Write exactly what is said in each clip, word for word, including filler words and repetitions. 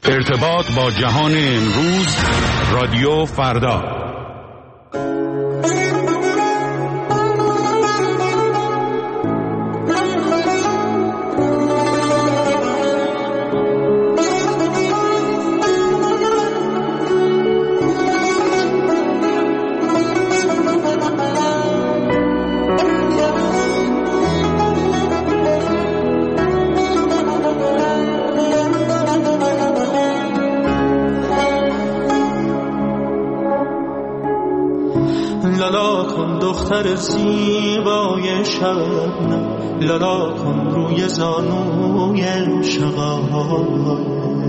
ارتباط با جهان امروز، رادیو فردا. دختر زیبای شبنم، لالا کن روی زانوی شقایق،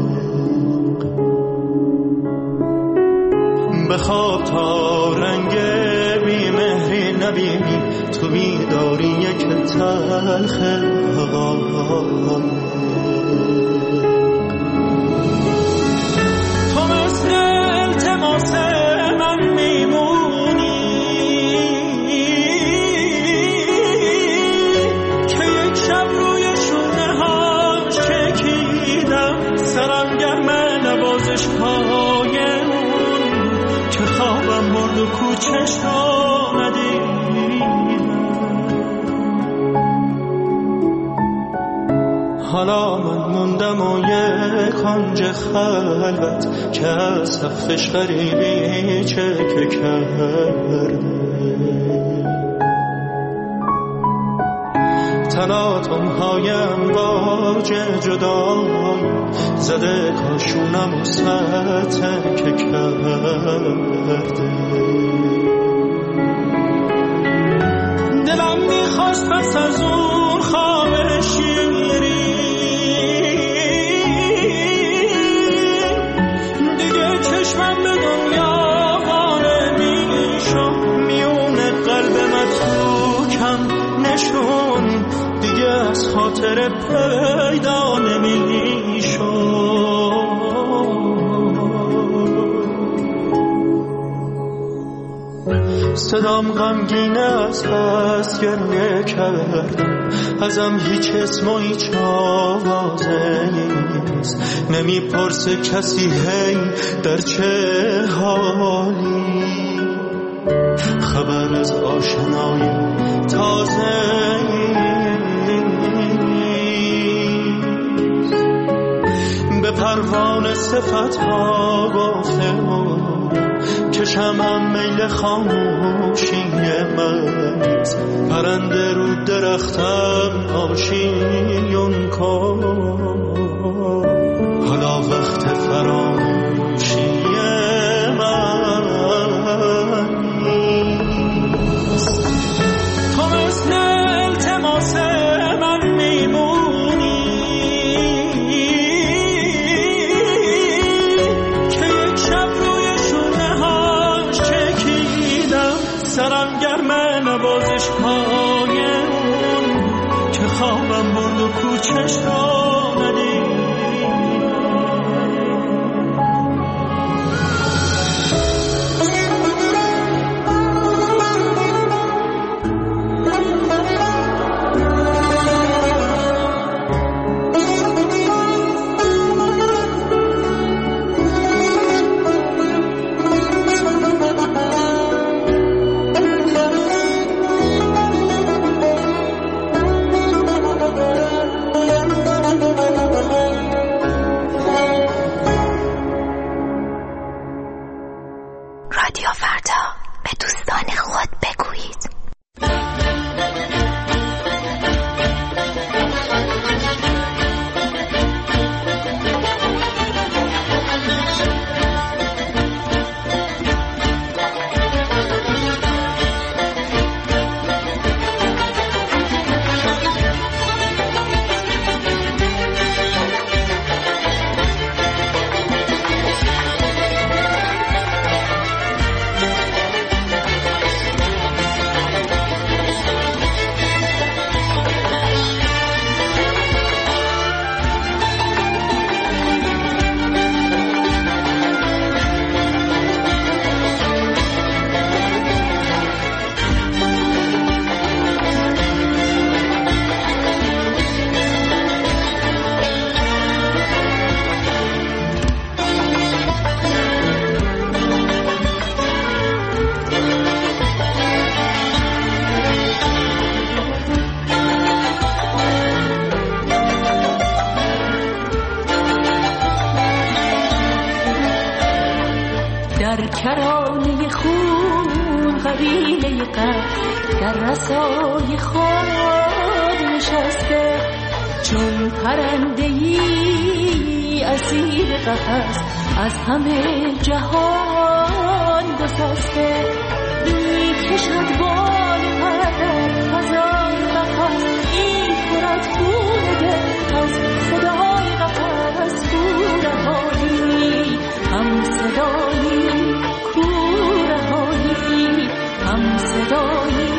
بخواب تا رنگ بیمهری نبینی، تو بیداری یک تلخ حقایق. تو مثل التماس من میمونی که یک شب روی شونه هاش چکیدم، سرم گرمه نوازش های اون که خوابم برد و کوچش رو ندیدم. حالا من موندم و یک کنج خلوت که از سقفش غریبی چکه کرده، تلاطم های امواج جدایی زده کاشونم و ستکه کرده. دلم میخواست پس از اون خواب شیری دیگه چشمم به دنیا وانه میشم، میونه قلب متروکم نشون دیگه از خاطر پیدا نمیشم. صدام غمگینه از پس گریه کردم، ازم هیچ اسم و هیچ آوازه نیست، نمیپرسه کسی هی در چه حالی، خبر از آشنای تازه به پروانه صفت ها گفته که شمعم میل خاموشی من، پرنده رو درختم آشیون کن، حالا وقت فراموشی من نیست. تو مثل التماس من میمونی که یک شب روی شونه هاش چکیدم، سرم گرمه نوازش های اون که خوابم برد و کوچش را ندید. در کرانه خون قبیله قتل در رسای خود نشسته، چون پرنده‌ای اسیر قفس از همه جهان گسسته. میکشد بال پر در فضای قفس، میخورد خون دل از صدای قفس. کورهایی هم صدایی، کورهایی هم صدایی.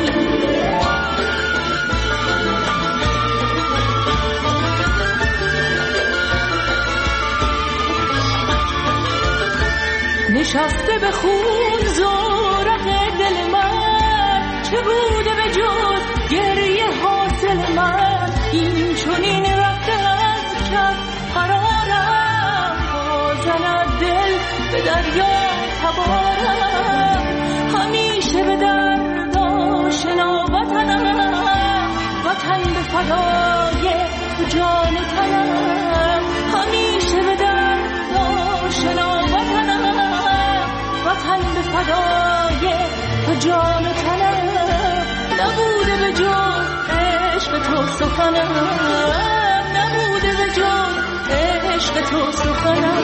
نشسته به خون زورق دل من، چه بوده به جز گریه حاصل من؟ این چنین رفته از کف قرارم، بازند دل به دریا تبارم. همیشه به درد آشنا وطنم، وطن به فدای تو جان تنم. همیشه به درد آشنا وطنم، وطن به فدای تو جان و تنم. نبوده به جز عشق تو سخنم، نبوده به جز عشق تو سخنم.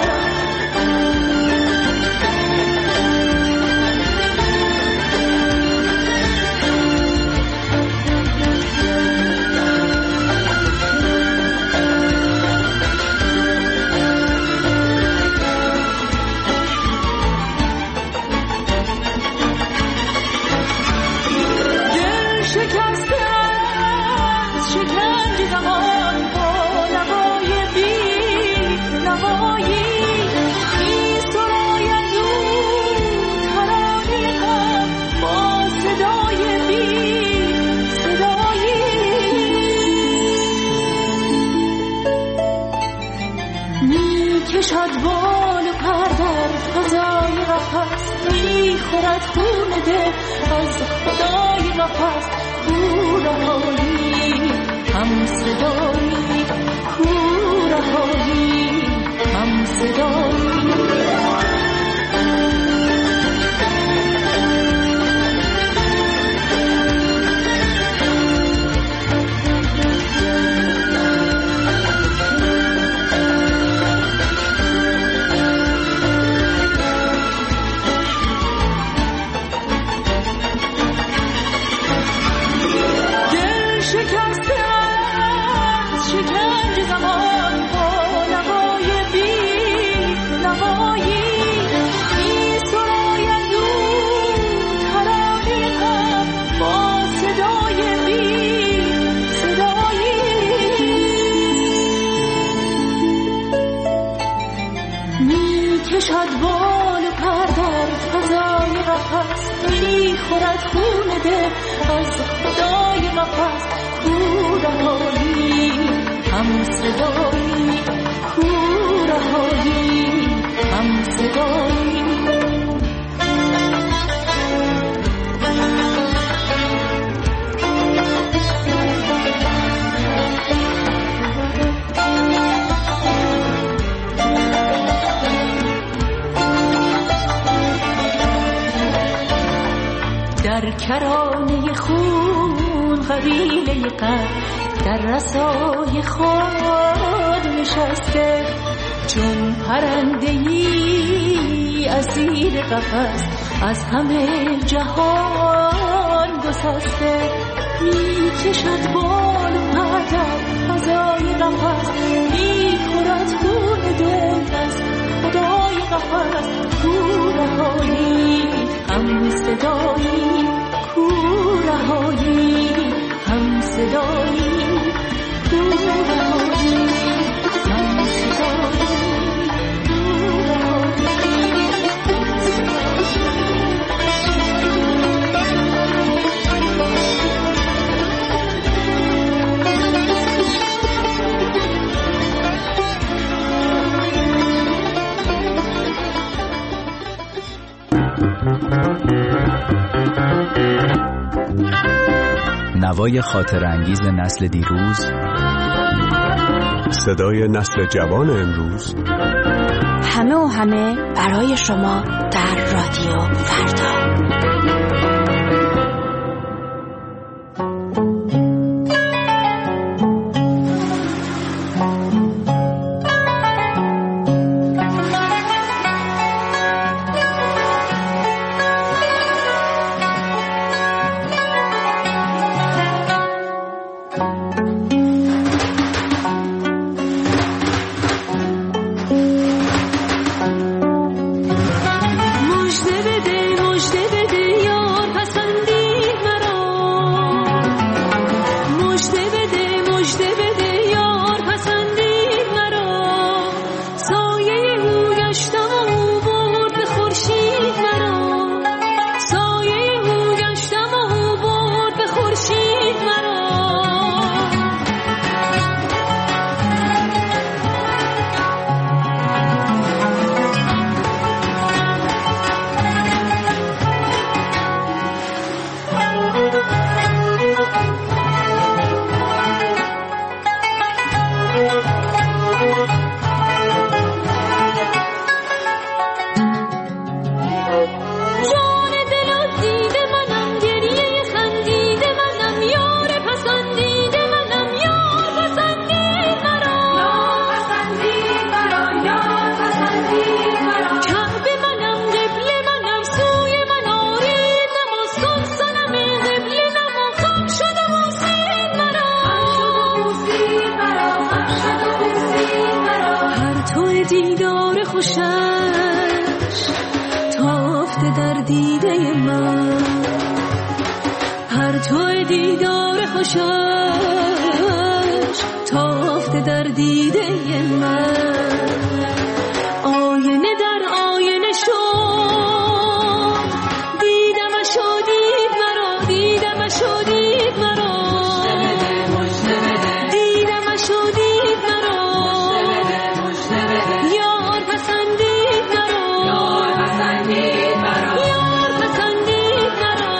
کشد بال و پر در فضای قفس، میخورد خون دل از خدای قفس. کورهایی هم صدایی، کورهایی هم صدایی. کشد بال و پر در فضای قفس، میخورد خون دل از خدای قفس. کورهایی هم صدایی، کورهایی هم صدایی. در کرانه خون قبیله قتل در رسای خود نشسته، چون پرنده‌ای اسیر قفس از همه جهان گسسته. میکشد بال و پر در فضای قفس، میخورد خون دل از خدای قفس. کورهایی هم صدایی، کورهایی هم صدایی، کورهایی هم صدایی. نوای خاطر انگیز نسل دیروز، صدای نسل جوان امروز. همه و همه برای شما در رادیو فردا. دیدار خوشش تافته در دیده من، هر تو دیدار خوشش تافته در دیده من. آینه در آینه شد، دیدمش و دید مرا، دیدمش و دید مرا، دیدمش و دید مرا. یار پسندید مرا، یار پسندید مرا، یار پسندید مرا.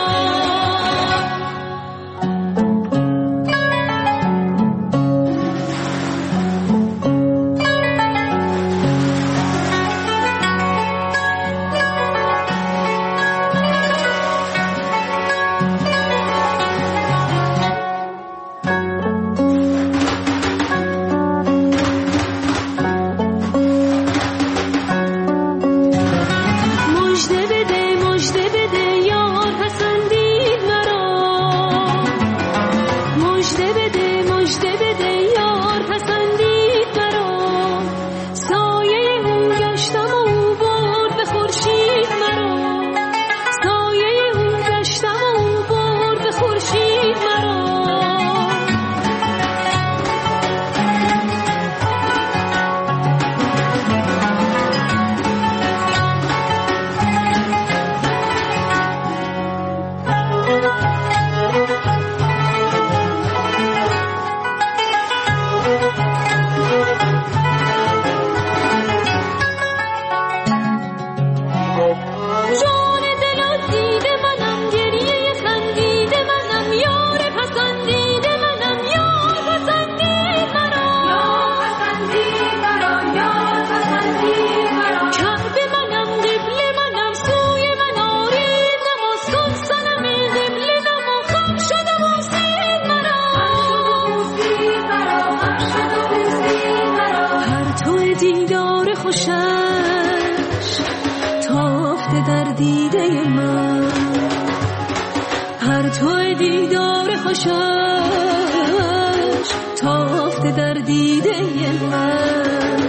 دیدار خوشش تافته در دیده من، هر تو دیدار خوشش تافته در دیده من.